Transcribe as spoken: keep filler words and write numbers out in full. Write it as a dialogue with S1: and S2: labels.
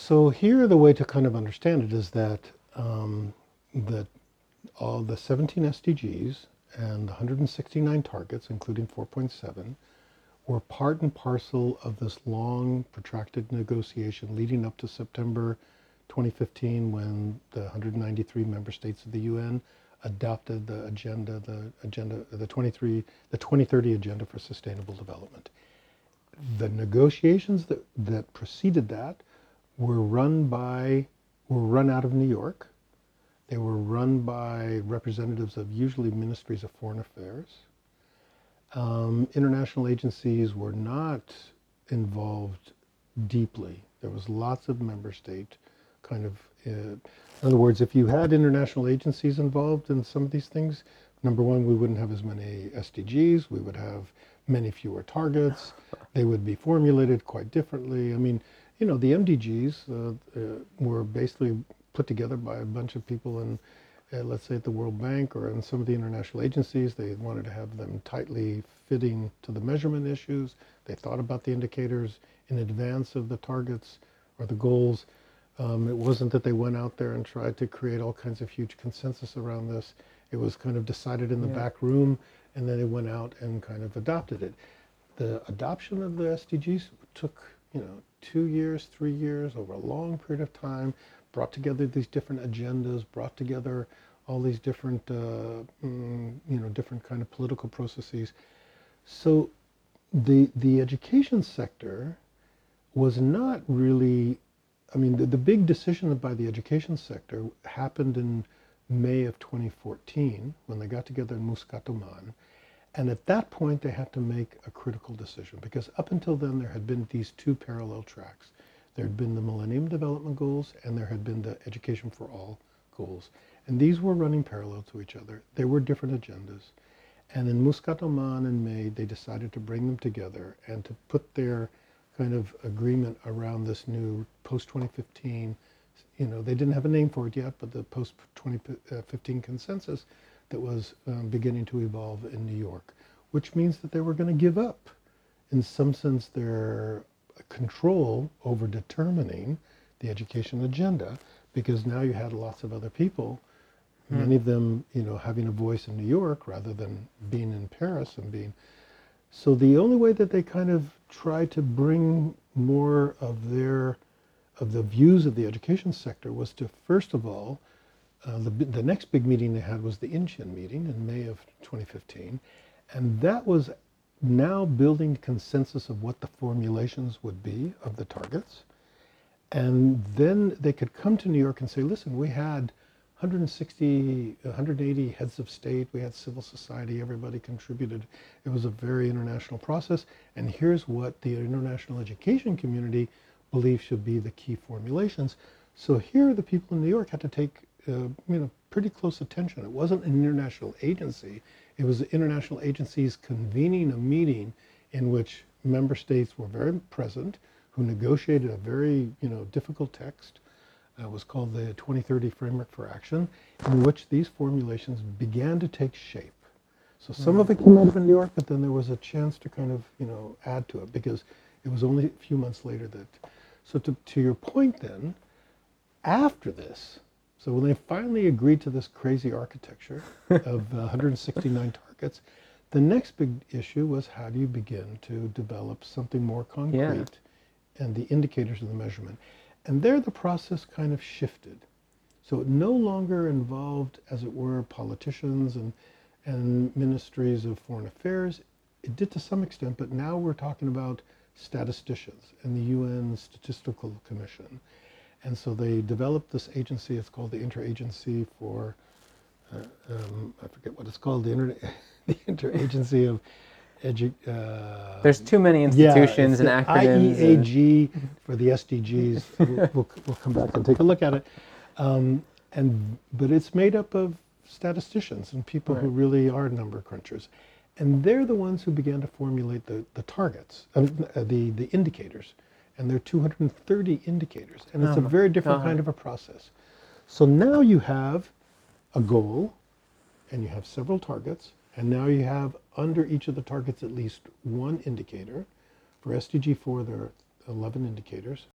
S1: So here, the way to kind of understand it is that um, that all the seventeen S D Gs and one hundred sixty-nine targets, including four point seven, were part and parcel of this long, protracted negotiation leading up to September twenty fifteen, when the one hundred ninety-three member states of the U N adopted the agenda, the agenda, the twenty-three, the twenty thirty Agenda for Sustainable Development. The negotiations that, that preceded that were run by, were run out of New York. They were run by representatives of usually ministries of foreign affairs. Um, international agencies were not involved deeply. There was lots of member state kind of, uh, in other words, if you had international agencies involved in some of these things, number one, we wouldn't have as many S D Gs, we would have many fewer targets, they would be formulated quite differently. I mean, you know, the M D Gs uh, uh, were basically put together by a bunch of people in, uh, let's say at the World Bank or in some of the international agencies. They wanted to have them tightly fitting to the measurement issues. They thought about the indicators in advance of the targets or the goals. Um, it wasn't that they went out there and tried to create all kinds of huge consensus around this. It was kind of decided in the
S2: Yeah.
S1: back room, and then they went out and kind of adopted it. The adoption of the S D Gs took, you know, two years, three years, over a long period of time, brought together these different agendas, brought together all these different, uh, mm, you know, different kind of political processes. So the the education sector was not really, I mean, the, the big decision by the education sector happened in May of twenty fourteen when they got together in Muscat, Oman. And at that point, they had to make a critical decision, because up until then, there had been these two parallel tracks. There had been the Millennium Development Goals, and there had been the Education for All goals. And these were running parallel to each other. They were different agendas. And in Muscat, Oman in May, they decided to bring them together and to put their kind of agreement around this new post twenty fifteen, you know, they didn't have a name for it yet, but the post twenty fifteen consensus that was um, beginning to evolve in New York, which means that they were going to give up, in some sense, their control over determining the education agenda, because now you had lots of other people,
S2: Hmm.
S1: many of them, you know, having a voice in New York rather than being in Paris and being. So the only way that they kind of tried to bring more of their, of the views of the education sector was to, first of all, Uh, the, the next big meeting they had was the Incheon meeting in May of twenty fifteen, and that was now building consensus of what the formulations would be of the targets. And then they could come to New York and say, listen, we had one hundred sixty, one hundred eighty heads of state, we had civil society, everybody contributed. It was a very international process, and here's what the international education community believes should be the key formulations. So here the people in New York had to take Uh, you know, pretty close attention. It wasn't an international agency. It was the international agencies convening a meeting in which member states were very present, who negotiated a very, you know, difficult text. Uh, it was called the twenty thirty Framework for Action, in which these formulations began to take shape. So some of it came out of New York, but then there was a chance to kind of, you know, add to it, because it was only a few months later that, so to, to your point then, after this, so when they finally agreed to this crazy architecture of uh, one hundred sixty-nine targets, the next big issue was, how do you begin to develop something more concrete, yeah, and the indicators of the measurement. And there the process kind of shifted. So it no longer involved, as it were, politicians and, and ministries of foreign affairs. It did to some extent, but now we're talking about statisticians and the U N Statistical Commission. And so they developed this agency. It's called the Interagency for, uh, um, I forget what it's called, the, Inter- the Interagency of Edu. Uh,
S2: There's too many institutions
S1: yeah,
S2: and acronyms.
S1: I E A G and... for the S D Gs. we'll, we'll, we'll come back and take a look at it. Um, and but it's made up of statisticians and people right. who really are number crunchers. And they're the ones who began to formulate the, the targets, uh, the, the indicators. And there are two hundred thirty indicators, and it's oh a very different God. kind of a process. So now you have a goal, and you have several targets, and now you have under each of the targets at least one indicator. For S D G four, there are eleven indicators.